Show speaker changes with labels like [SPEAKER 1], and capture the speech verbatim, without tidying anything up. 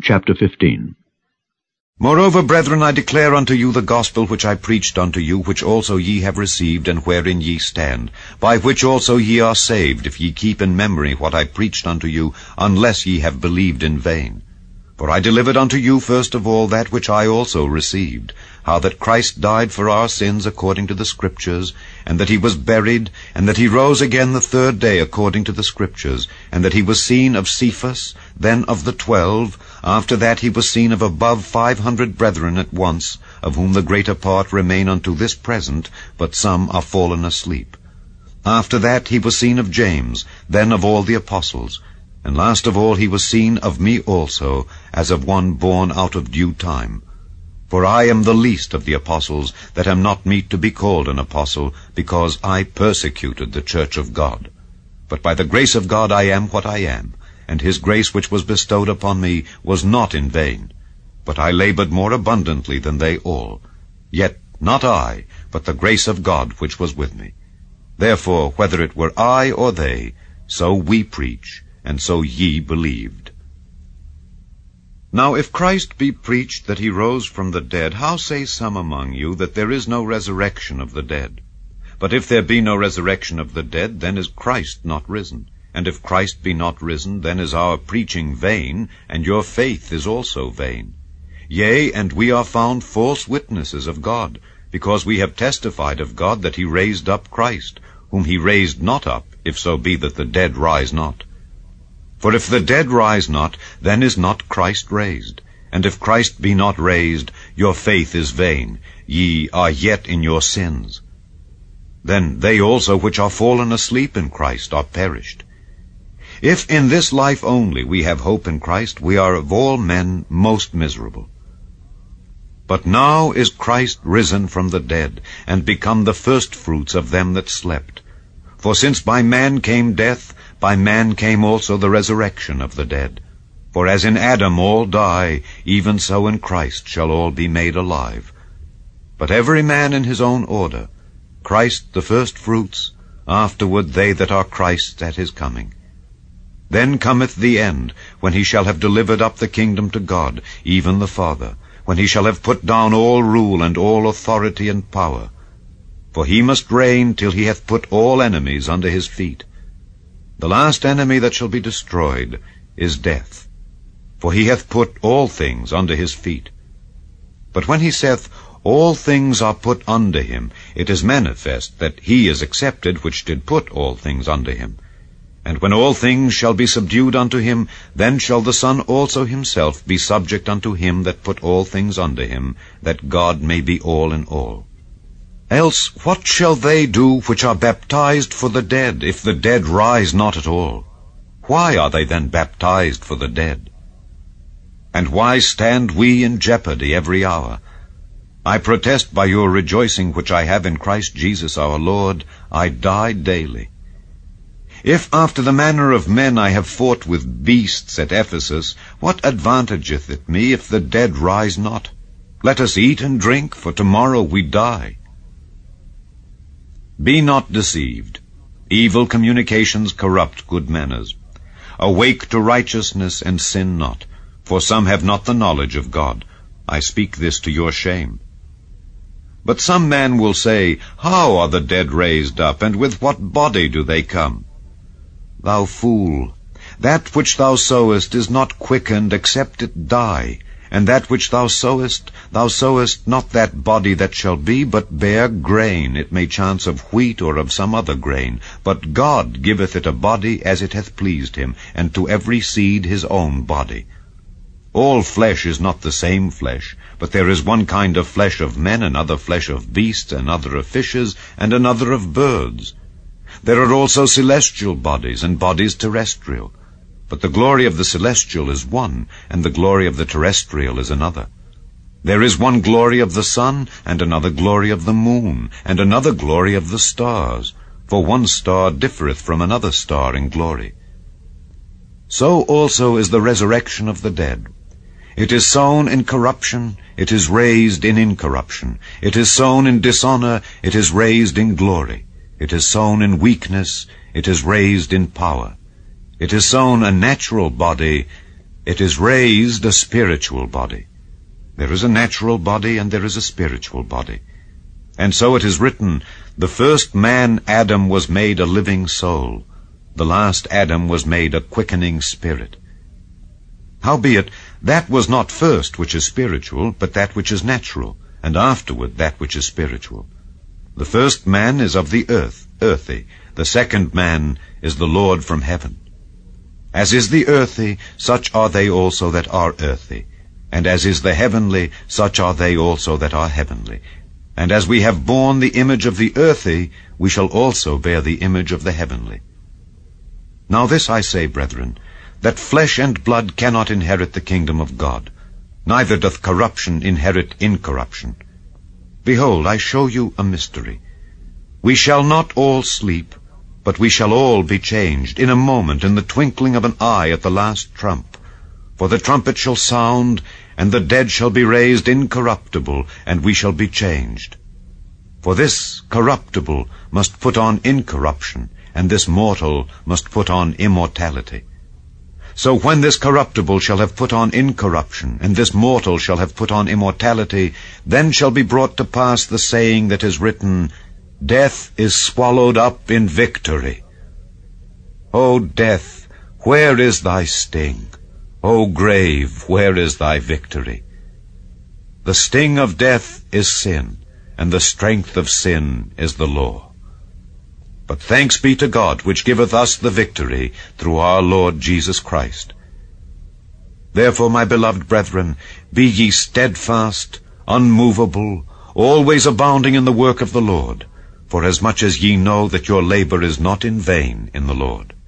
[SPEAKER 1] Chapter fifteen.
[SPEAKER 2] Moreover, brethren, I declare unto you the gospel which I preached unto you, which also ye have received, and wherein ye stand, by which also ye are saved, if ye keep in memory what I preached unto you, unless ye have believed in vain. For I delivered unto you first of all that which I also received, how that Christ died for our sins according to the Scriptures, and that he was buried, and that he rose again the third day according to the Scriptures, and that he was seen of Cephas, then of the twelve. After that he was seen of above five hundred brethren at once, of whom the greater part remain unto this present, but some are fallen asleep. After that he was seen of James, then of all the apostles. And last of all he was seen of me also, as of one born out of due time. For I am the least of the apostles, that am not meet to be called an apostle, because I persecuted the church of God. But by the grace of God I am what I am, and his grace which was bestowed upon me was not in vain. But I labored more abundantly than they all. Yet not I, but the grace of God which was with me. Therefore, whether it were I or they, so we preach, and so ye believed. Now if Christ be preached that he rose from the dead, how say some among you that there is no resurrection of the dead? But if there be no resurrection of the dead, then is Christ not risen. And if Christ be not risen, then is our preaching vain, and your faith is also vain. Yea, and we are found false witnesses of God, because we have testified of God that he raised up Christ, whom he raised not up, if so be that the dead rise not. For if the dead rise not, then is not Christ raised. And if Christ be not raised, your faith is vain, ye are yet in your sins. Then they also which are fallen asleep in Christ are perished. If in this life only we have hope in Christ, we are of all men most miserable. But now is Christ risen from the dead, and become the firstfruits of them that slept. For since by man came death, by man came also the resurrection of the dead. For as in Adam all die, even so in Christ shall all be made alive. But every man in his own order, Christ the firstfruits, afterward they that are Christ's at his coming. Then cometh the end, when he shall have delivered up the kingdom to God, even the Father, when he shall have put down all rule and all authority and power. For he must reign till he hath put all enemies under his feet. The last enemy that shall be destroyed is death, for he hath put all things under his feet. But when he saith, all things are put under him, it is manifest that he is accepted which did put all things under him. And when all things shall be subdued unto him, then shall the Son also himself be subject unto him that put all things under him, that God may be all in all. Else what shall they do which are baptized for the dead, if the dead rise not at all? Why are they then baptized for the dead? And why stand we in jeopardy every hour? I protest by your rejoicing which I have in Christ Jesus our Lord, I die daily. If after the manner of men I have fought with beasts at Ephesus, what advantageth it me if the dead rise not? Let us eat and drink, for tomorrow we die. Be not deceived. Evil communications corrupt good manners. Awake to righteousness, and sin not, for some have not the knowledge of God. I speak this to your shame. But some man will say, how are the dead raised up, and with what body do they come? Thou fool, that which thou sowest is not quickened except it die, and that which thou sowest, thou sowest not that body that shall be, but bare grain, it may chance of wheat or of some other grain. But God giveth it a body as it hath pleased him, and to every seed his own body. All flesh is not the same flesh, but there is one kind of flesh of men, another flesh of beasts, another of fishes, and another of birds. There are also celestial bodies, and bodies terrestrial. But the glory of the celestial is one, and the glory of the terrestrial is another. There is one glory of the sun, and another glory of the moon, and another glory of the stars. For one star differeth from another star in glory. So also is the resurrection of the dead. It is sown in corruption, it is raised in incorruption. It is sown in dishonor, it is raised in glory. It is sown in weakness, it is raised in power. It is sown a natural body, It is raised a spiritual body. There is a natural body and there is a spiritual body. And so it is written, the first man, Adam, was made a living soul. The last Adam was made a quickening spirit. Howbeit, that was not first which is spiritual, but that which is natural, and afterward that which is spiritual. The first man is of the earth, earthy. The second man is the Lord from heaven. As is the earthy, such are they also that are earthy. And as is the heavenly, such are they also that are heavenly. And as we have borne the image of the earthy, we shall also bear the image of the heavenly. Now this I say, brethren, that flesh and blood cannot inherit the kingdom of God, neither doth corruption inherit incorruption. Behold, I show you a mystery. We shall not all sleep, but we shall all be changed in a moment, in the twinkling of an eye, at the last trump. For the trumpet shall sound, and the dead shall be raised incorruptible, and we shall be changed. For this corruptible must put on incorruption, and this mortal must put on immortality. So when this corruptible shall have put on incorruption, and this mortal shall have put on immortality, then shall be brought to pass the saying that is written, Death is swallowed up in victory. O death, where is thy sting? O grave, where is thy victory? The sting of death is sin, and the strength of sin is the law. But thanks be to God, which giveth us the victory through our Lord Jesus Christ. Therefore, my beloved brethren, be ye steadfast, unmovable, always abounding in the work of the Lord, forasmuch as ye know that your labor is not in vain in the Lord.